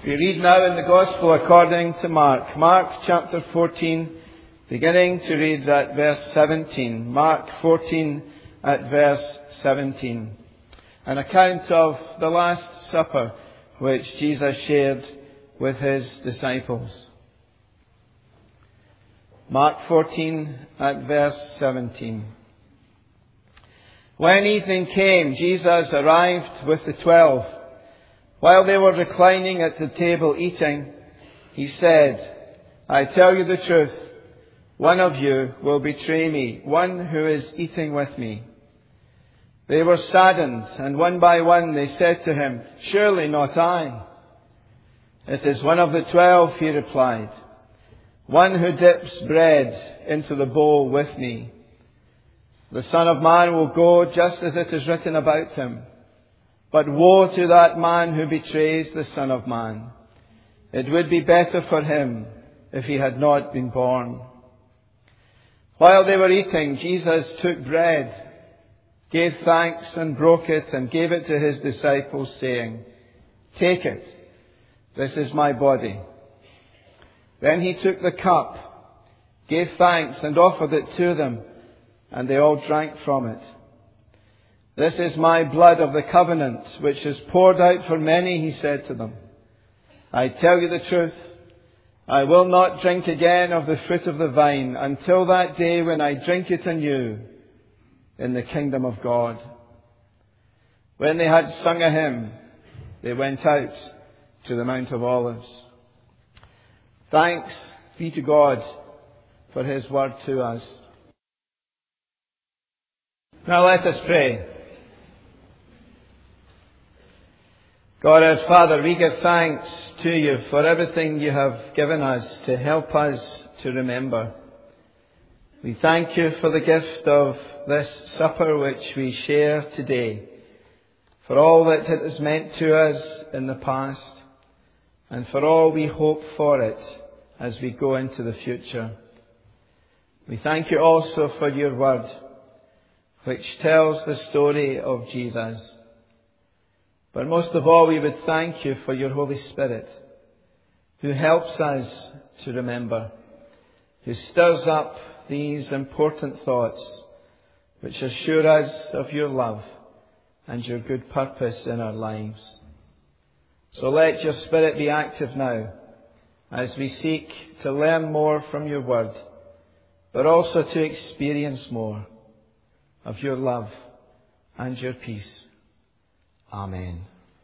We read now in the Gospel according to Mark. Mark chapter 14, beginning to read at verse 17. Mark 14 at verse 17. An account of the Last Supper which Jesus shared with his disciples. Mark 14 at verse 17. When evening came, Jesus arrived with the 12. While they were reclining at the table eating, he said, "I tell you the truth, one of you will betray me, one who is eating with me." They were saddened, and one by one they said to him, "Surely not I." "It is one of the 12, he replied, "one who dips bread into the bowl with me. The Son of Man will go just as it is written about him. But woe to that man who betrays the Son of Man. It would be better for him if he had not been born." While they were eating, Jesus took bread, gave thanks and broke it and gave it to his disciples, saying, "Take it, this is my body." Then he took the cup, gave thanks and offered it to them, and they all drank from it. "This is my blood of the covenant, which is poured out for many," he said to them. "I tell you the truth, I will not drink again of the fruit of the vine until that day when I drink it anew in the kingdom of God." When they had sung a hymn, they went out to the Mount of Olives. Thanks be to God for his word to us. Now let us pray. God our Father, we give thanks to you for everything you have given us to help us to remember. We thank you for the gift of this supper which we share today, for all that it has meant to us in the past, and for all we hope for it as we go into the future. We thank you also for your word, which tells the story of Jesus. But most of all, we would thank you for your Holy Spirit, who helps us to remember, who stirs up these important thoughts, which assure us of your love and your good purpose in our lives. So let your Spirit be active now, as we seek to learn more from your word, but also to experience more of your love and your peace. Amen.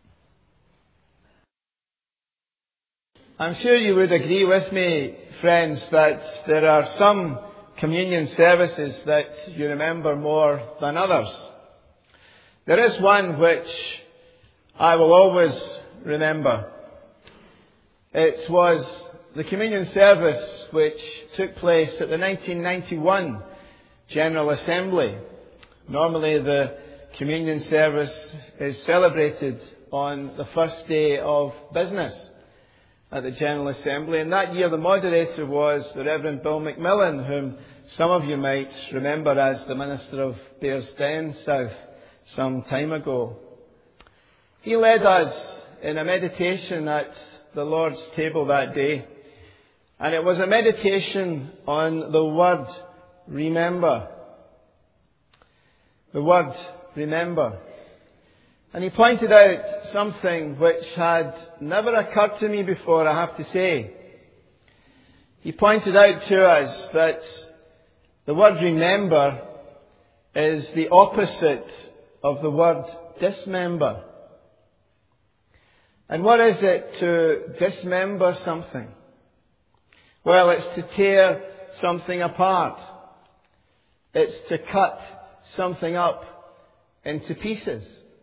I'm sure you would agree with me, friends, that there are some communion services that you remember more than others. There is one which I will always remember. It was the communion service which took place at the 1991 General Assembly. Normally the communion service is celebrated on the first day of business at the General Assembly. And that year the moderator was the Reverend Bill McMillan, whom some of you might remember as the minister of Bearsden South some time ago. He led us in a meditation at the Lord's table that day. And it was a meditation on the word remember. The word remember. And he pointed out something which had never occurred to me before, I have to say. He pointed out to us that the word remember is the opposite of the word dismember. And what is it to dismember something? Well, it's to tear something apart. It's to cut something up into pieces.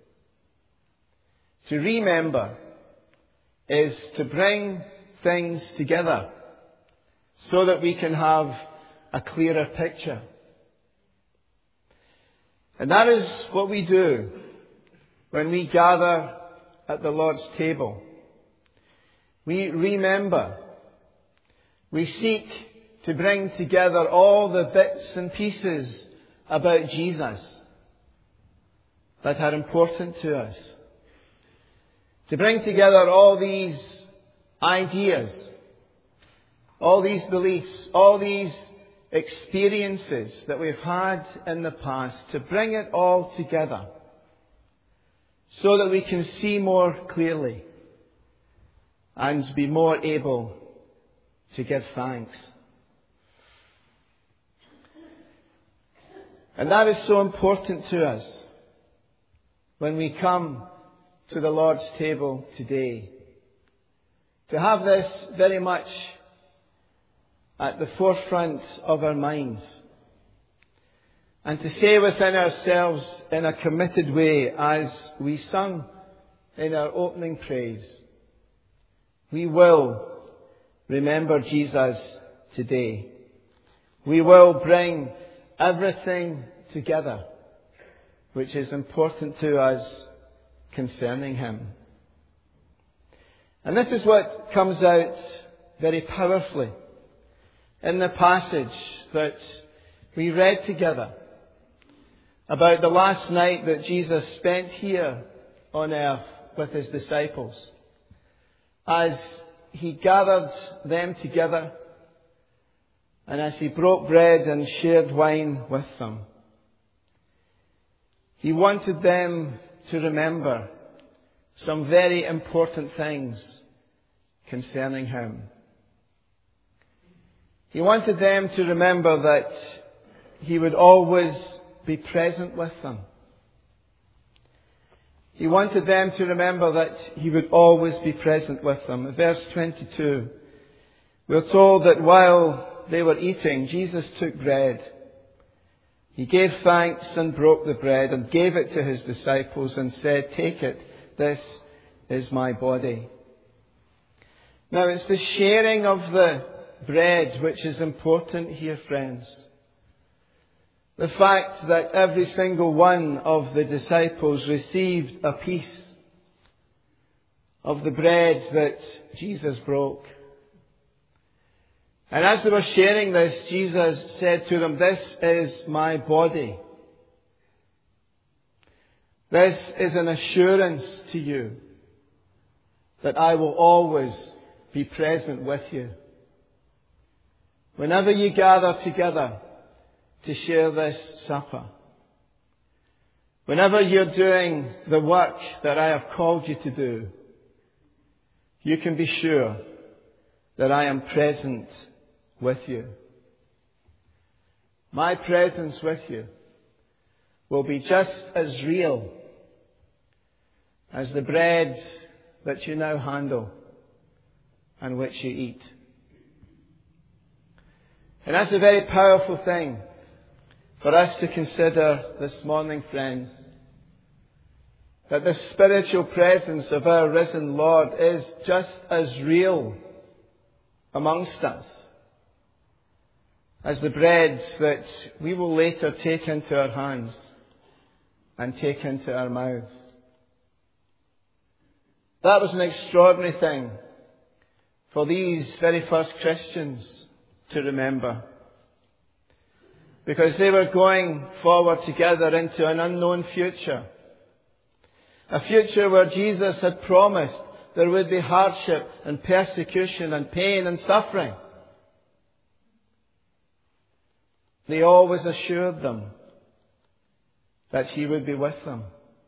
To remember is to bring things together so that we can have a clearer picture. And that is what we do when we gather at the Lord's table. We remember. We seek to bring together all the bits and pieces about Jesus that are important to us. To bring together all these ideas, all these beliefs, all these experiences that we've had in the past, to bring it all together so that we can see more clearly and be more able to give thanks. And that is so important to us when we come to the Lord's table today, to have this very much at the forefront of our minds, and to say within ourselves in a committed way, as we sung in our opening praise, we will remember Jesus today. We will bring everything together which is important to us concerning Him. And this is what comes out very powerfully in the passage that we read together about the last night that Jesus spent here on earth with His disciples, as He gathered them together and as He broke bread and shared wine with them. He wanted them to remember some very important things concerning Him. He wanted them to remember that He would always be present with them. He wanted them to remember that He would always be present with them. In verse 22, we're told that while they were eating, Jesus took bread. He gave thanks and broke the bread and gave it to His disciples and said, "Take it, this is my body." Now it's the sharing of the bread which is important here, friends. The fact that every single one of the disciples received a piece of the bread that Jesus broke. And as they were sharing this, Jesus said to them, "This is my body." This is an assurance to you that I will always be present with you. Whenever you gather together to share this supper, whenever you're doing the work that I have called you to do, you can be sure that I am present with you. My presence with you will be just as real as the bread that you now handle and which you eat. And that's a very powerful thing for us to consider this morning, friends. That the spiritual presence of our risen Lord is just as real amongst us as the bread that we will later take into our hands and take into our mouths. That was an extraordinary thing for these very first Christians to remember, because they were going forward together into an unknown future. A future where Jesus had promised there would be hardship and persecution and pain and suffering. They always assured them that He would be with them.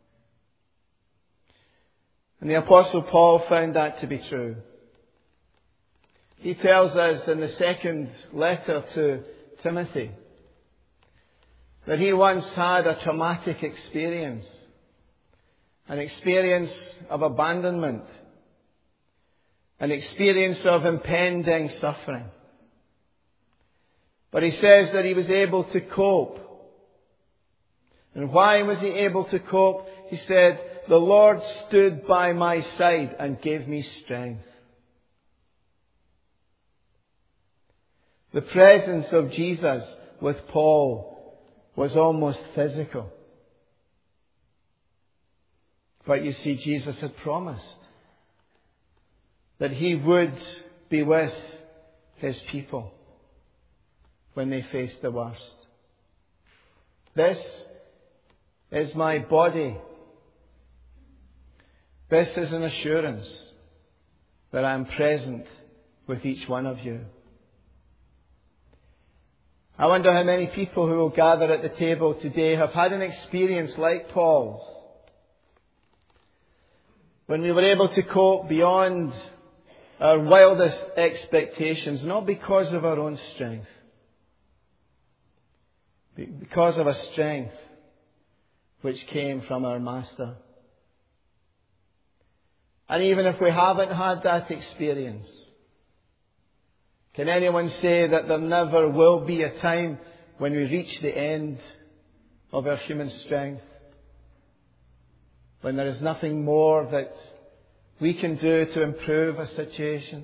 And the Apostle Paul found that to be true. He tells us in the second letter to Timothy that he once had a traumatic experience, an experience of abandonment, an experience of impending suffering. But he says that he was able to cope. And why was he able to cope? He said, "The Lord stood by my side and gave me strength." The presence of Jesus with Paul was almost physical. But you see, Jesus had promised that He would be with His people when they faced the worst. "This is my body." This is an assurance that I am present with each one of you. I wonder how many people who will gather at the table today have had an experience like Paul's, when we were able to cope beyond our wildest expectations, not because of our own strength, but because of a strength which came from our Master. And even if we haven't had that experience, can anyone say that there never will be a time when we reach the end of our human strength? When there is nothing more that we can do to improve a situation?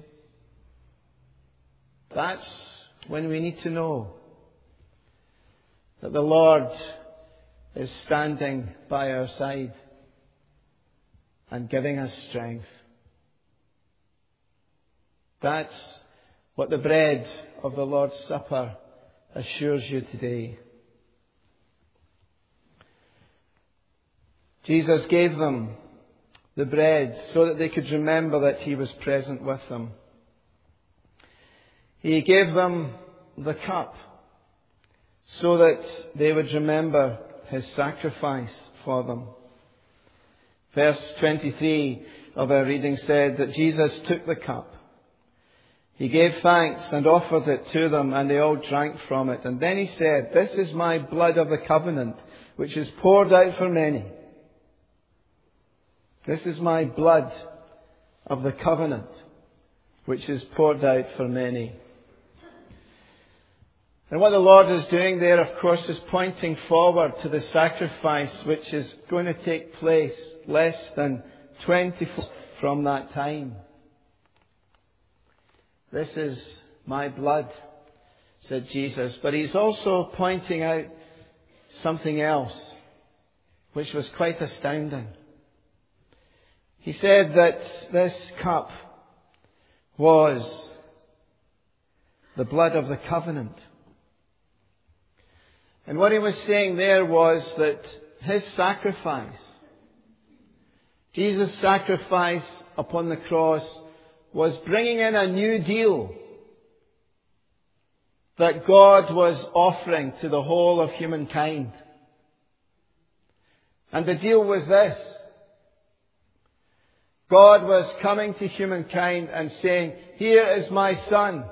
That's when we need to know that the Lord is standing by our side and giving us strength. That's what the bread of the Lord's Supper assures you today. Jesus gave them the bread so that they could remember that He was present with them. He gave them the cup so that they would remember His sacrifice for them. Verse 23 of our reading said that Jesus took the cup. He gave thanks and offered it to them, and they all drank from it. And then He said, "This is my blood of the covenant, which is poured out for many. This is my blood of the covenant, which is poured out for many." And what the Lord is doing there, of course, is pointing forward to the sacrifice which is going to take place less than 24 from that time. "This is my blood," said Jesus. But He's also pointing out something else, which was quite astounding. He said that this cup was the blood of the covenant. And what He was saying there was that His sacrifice, Jesus' sacrifice upon the cross, was bringing in a new deal that God was offering to the whole of humankind. And the deal was this: God was coming to humankind and saying, "Here is my Son.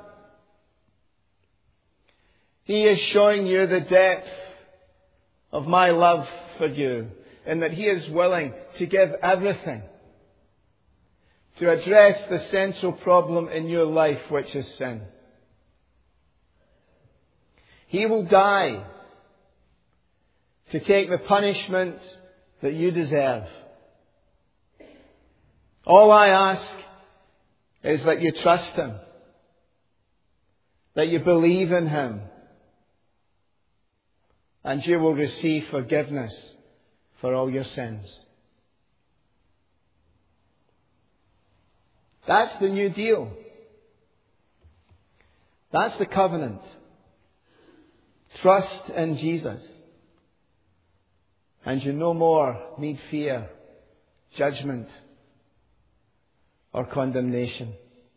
He is showing you the depth of my love for you, in that He is willing to give everything to address the central problem in your life, which is sin. He will die to take the punishment that you deserve. All I ask is that you trust Him, that you believe in Him, and you will receive forgiveness for all your sins." That's the new deal. That's the covenant. Trust in Jesus, and you no more need fear judgment or condemnation.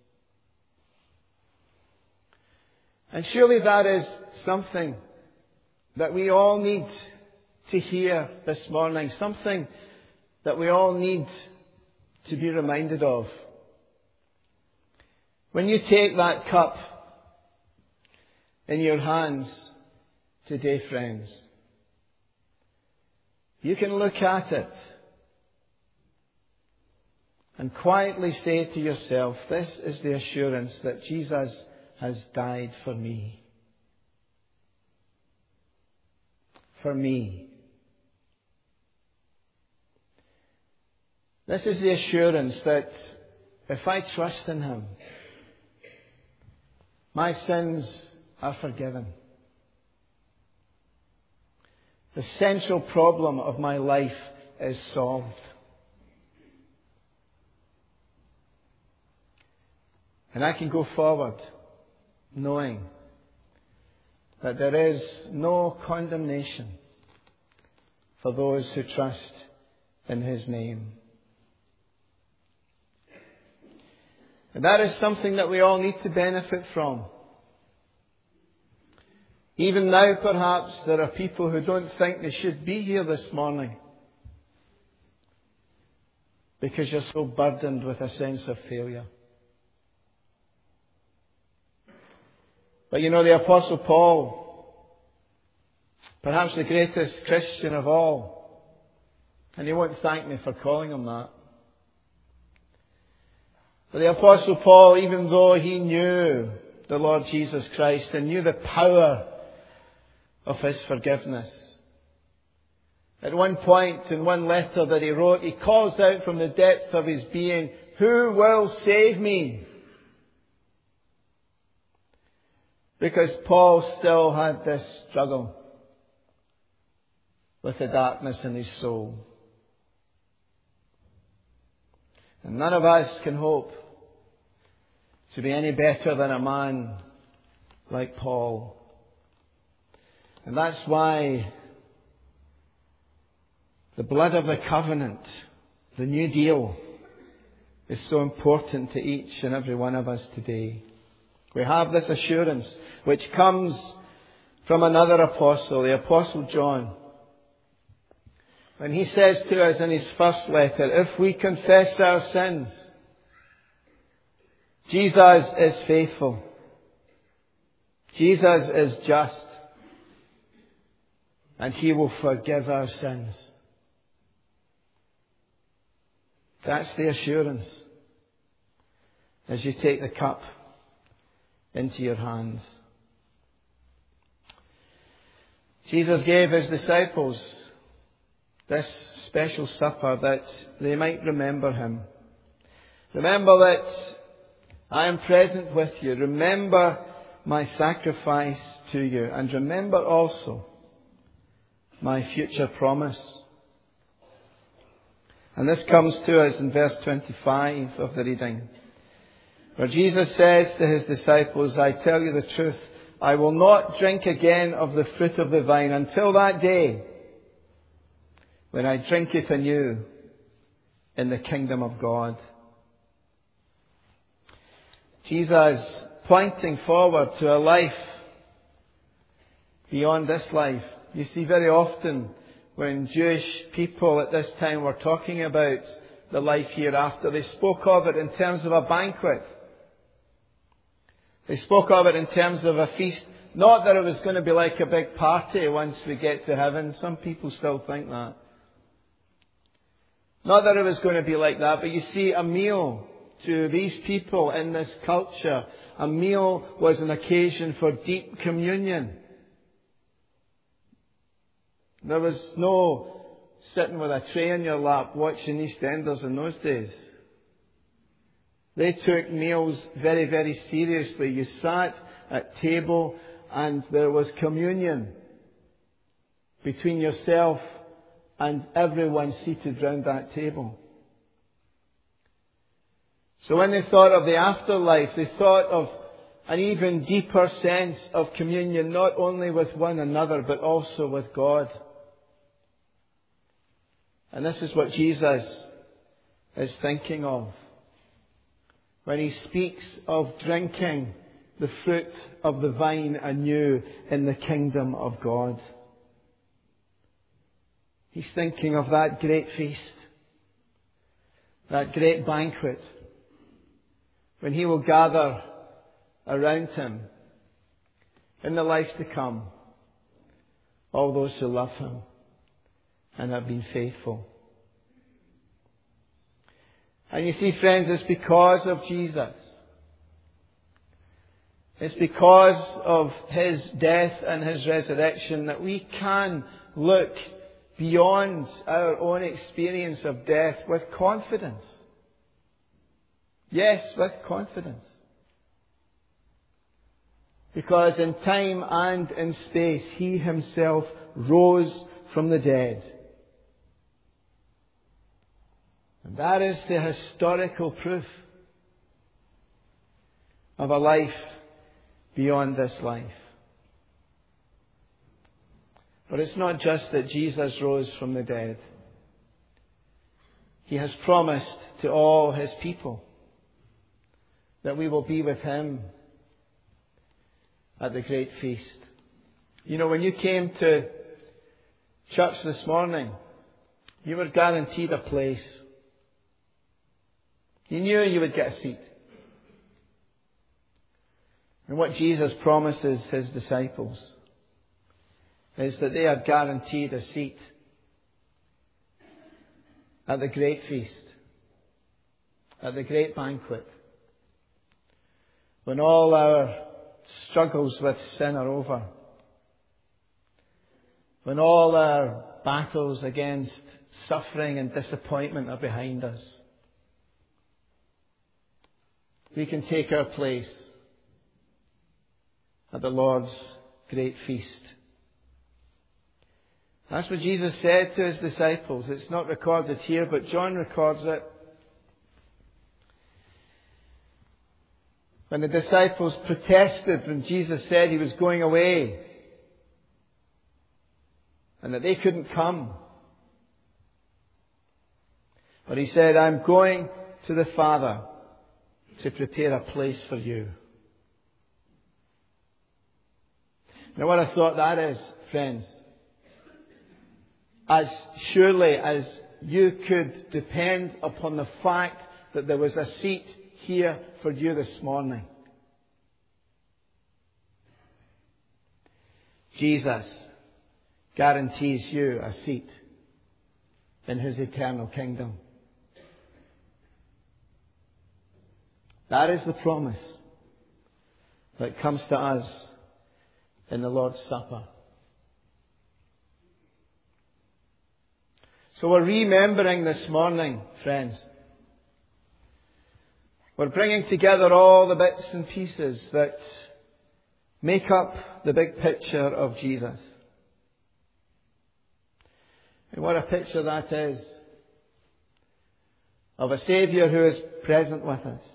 And surely that is something that we all need to hear this morning, something that we all need to be reminded of. When you take that cup in your hands today, friends, you can look at it and quietly say to yourself, "This is the assurance that Jesus has died for me." For me. This is the assurance that if I trust in Him, my sins are forgiven. The central problem of my life is solved. And I can go forward knowing that there is no condemnation for those who trust in His name. And that is something that we all need to benefit from. Even now, perhaps, there are people who don't think they should be here this morning because you're so burdened with a sense of failure. But you know, the Apostle Paul, perhaps the greatest Christian of all, and he won't thank me for calling him that. But the Apostle Paul, even though he knew the Lord Jesus Christ and knew the power of His forgiveness, at one point in one letter that he wrote, he calls out from the depths of his being, "Who will save me?" Because Paul still had this struggle with the darkness in his soul. And none of us can hope to be any better than a man like Paul. And that's why the blood of the covenant, the new deal, is so important to each and every one of us today. We have this assurance which comes from another apostle, the Apostle John. When he says to us in his first letter, if we confess our sins, Jesus is faithful. Jesus is just. And He will forgive our sins. That's the assurance as you take the cup into your hands. Jesus gave His disciples this special supper that they might remember Him. Remember that I am present with you. Remember my sacrifice to you. And remember also my future promise. And this comes to us in verse 25 of the reading, where Jesus says to His disciples, I tell you the truth, I will not drink again of the fruit of the vine until that day when I drink it anew in the kingdom of God. Jesus pointing forward to a life beyond this life. You see, very often when Jewish people at this time were talking about the life hereafter, they spoke of it in terms of a banquet. They spoke of it in terms of a feast. Not that it was going to be like a big party once we get to heaven. Some people still think that. Not that it was going to be like that, but you see, a meal to these people in this culture, a meal was an occasion for deep communion. There was no sitting with a tray in your lap watching EastEnders in those days. They took meals very, very seriously. You sat at table and there was communion between yourself and everyone seated round that table. So when they thought of the afterlife, they thought of an even deeper sense of communion, not only with one another, but also with God. And this is what Jesus is thinking of when He speaks of drinking the fruit of the vine anew in the kingdom of God. He's thinking of that great feast, that great banquet, when He will gather around Him in the life to come all those who love Him and have been faithful. And you see, friends, it's because of Jesus. It's because of His death and His resurrection that we can look beyond our own experience of death with confidence. Yes, with confidence. Because in time and in space, He Himself rose from the dead. And that is the historical proof of a life beyond this life. But it's not just that Jesus rose from the dead. He has promised to all His people that we will be with Him at the great feast. You know, when you came to church this morning, you were guaranteed a place. You knew you would get a seat. And what Jesus promises His disciples is that they are guaranteed a seat at the great feast, at the great banquet, when all our struggles with sin are over, when all our battles against suffering and disappointment are behind us. We can take our place at the Lord's great feast. That's what Jesus said to His disciples. It's not recorded here, but John records it. When the disciples protested when Jesus said He was going away and that they couldn't come. But He said, I'm going to the Father to prepare a place for you. Now what I thought that is, friends, as surely as you could depend upon the fact that there was a seat here for you this morning. Jesus guarantees you a seat in His eternal kingdom. That is the promise that comes to us in the Lord's Supper. So we're remembering this morning, friends. We're bringing together all the bits and pieces that make up the big picture of Jesus. And what a picture that is of a Saviour who is present with us,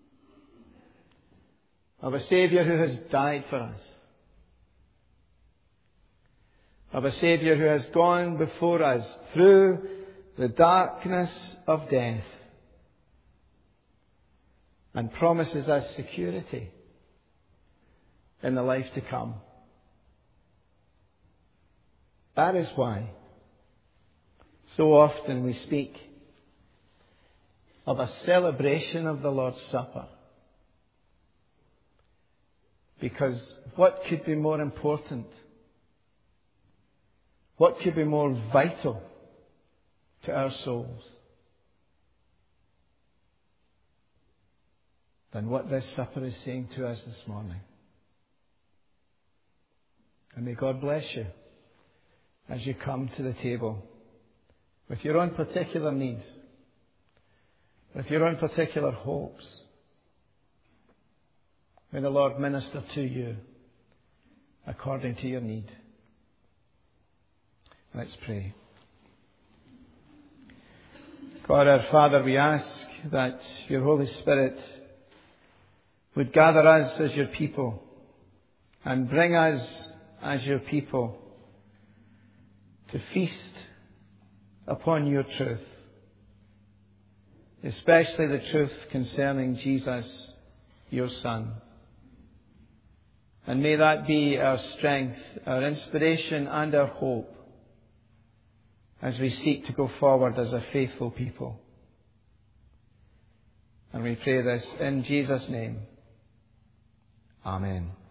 of a Saviour who has died for us, of a Saviour who has gone before us through the darkness of death and promises us security in the life to come. That is why so often we speak of a celebration of the Lord's Supper. Because what could be more important? What could be more vital to our souls than what this supper is saying to us this morning? And may God bless you as you come to the table with your own particular needs, with your own particular hopes. May the Lord minister to you according to your need. Let's pray. God our Father, we ask that your Holy Spirit would gather us as your people and bring us as your people to feast upon your truth, especially the truth concerning Jesus, your Son. And may that be our strength, our inspiration and our hope as we seek to go forward as a faithful people. And we pray this in Jesus' name. Amen.